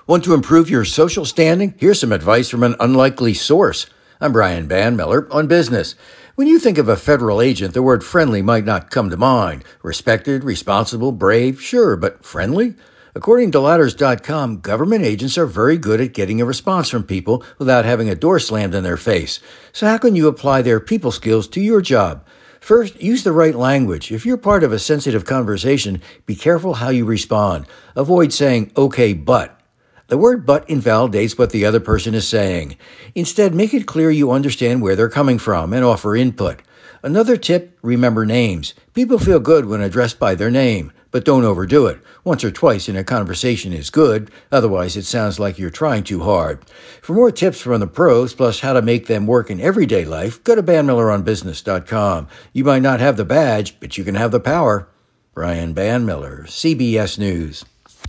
Want to improve your social standing? Here's some advice from an unlikely source. I'm Brian Banmiller on business. When you think of a federal agent, the word friendly might not come to mind. Respected, responsible, brave, sure, but friendly? According to Ladders.com, government agents are very good at getting a response from people without having a door slammed in their face. So how can you apply their people skills to your job? First, use the right language. If you're part of a sensitive conversation, be careful how you respond. Avoid saying, okay, but. The word but invalidates what the other person is saying. Instead, make it clear you understand where they're coming from and offer input. Another tip, remember names. People feel good when addressed by their name, but don't overdo it. Once or twice in a conversation is good, otherwise it sounds like you're trying too hard. For more tips from the pros, plus how to make them work in everyday life, go to BanmillerOnBusiness.com. You might not have the badge, but you can have the power. Brian Banmiller, CBS News.